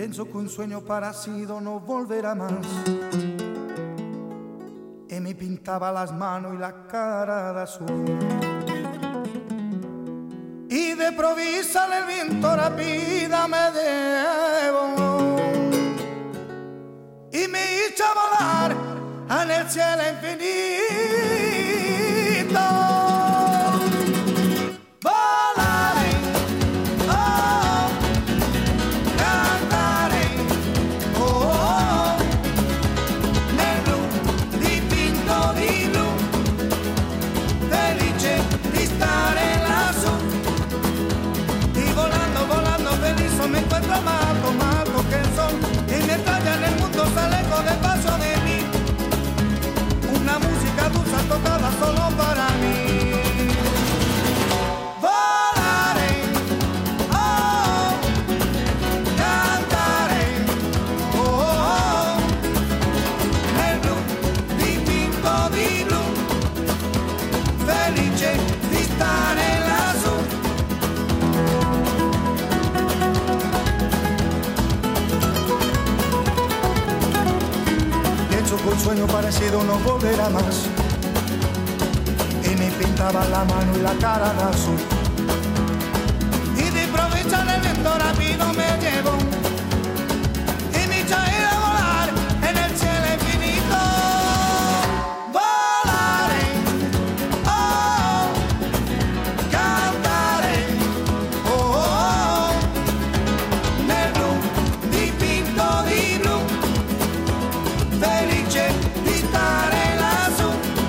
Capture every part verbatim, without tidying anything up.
Pienso que un sueño parecido no volverá más. Y me pintaba las manos y la cara de azul. Y de provisa el viento rápida me llevó y me hizo volar en el cielo infinito. Volaré, oh, cantaré, oh, oh, nel blu dipinto di blu, felice di stare lassù. Y volando, volando feliz me encuentro más alto, más alto que el sol. Y mientras ya en el mundo se alejo despacio de mí, una música dulce tocada solo para mí. Volaré, oh, cantaré, oh, oh, nel blu dipinto di blu, felice di stare lassù. Un sueño parecido no volverá más. Y me pintaba la mano y la cara de azul. Y de improviso el viento rápido me llevó y me hizo ir a volar en el cielo infinito. Volaré, oh, cantaré, oh, oh, nel blu dipinto di blu, felice di stare lassù.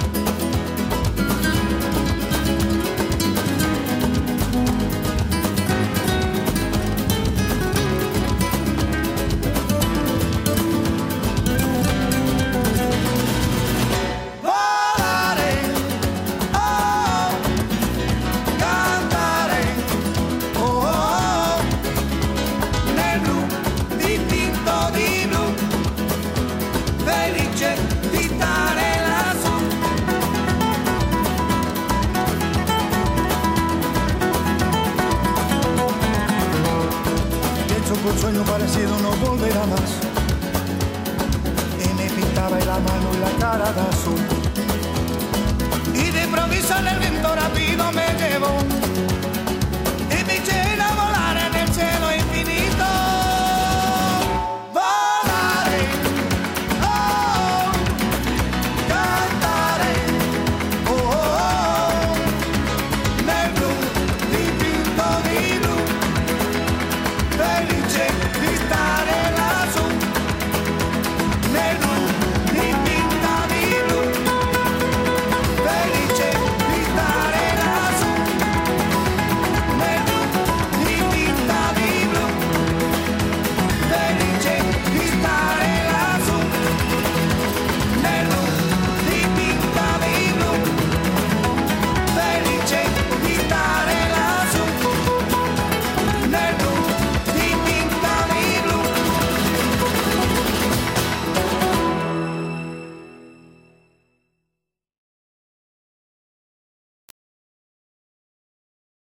Volare, oh, cantare, oh, oh, nel blu dipinto di blu, felice di stare lassù. Pienso que un sueño parecido no volverá más. Y me pintaba la mano y la cara de azul. Y de improviso en el viento rápido me llevó